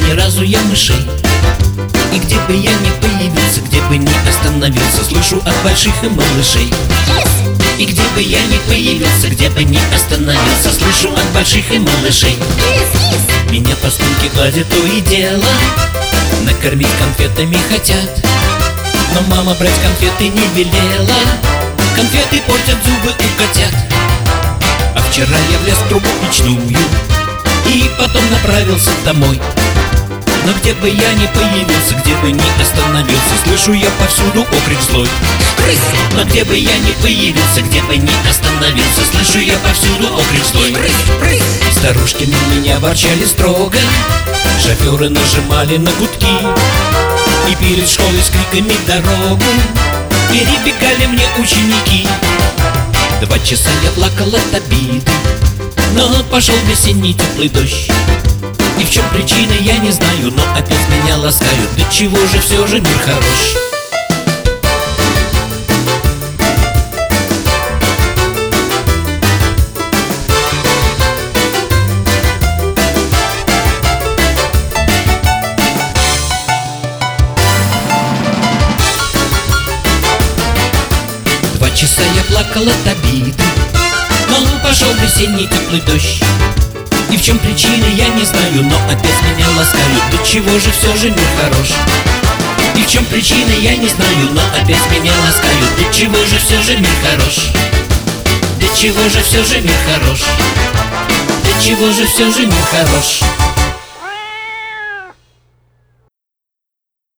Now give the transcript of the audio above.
ни разу я мышей. И где бы я ни появился, где бы ни остановился, слышу от больших и малышей. И где бы я ни появился, где бы ни остановился, слышу от больших и малышей. Меня по спинке гладят то и дело, накормить конфетами хотят. Но мама брать конфеты не велела, конфеты портят зубы у котят. А вчера я влез в трубу печную и потом направился домой. Но где бы я ни появился, где бы ни остановился, слышу я повсюду окрик злой. Но где бы я ни появился, где бы ни остановился, слышу я повсюду окрик злой. Старушки на меня ворчали строго, шоферы нажимали на гудки, и перед школой с криками дорогу перебегали мне ученики. 2 часа я плакал от обиды, но пошел весенний теплый дождь. И в чем причина, я не знаю, но опять меня ласкают. До чего же все же мир хорош? Два часа я плакал от обиды, но пошел весенний теплый дождь. И в чем причина, я не знаю, но опять меня ласкают. До чего же все же мир хорош? И в чем причина, я не знаю, но опять меня ласкают. До чего же все же мир хорош? До чего же все же мир хорош? До чего же все же мир хорош?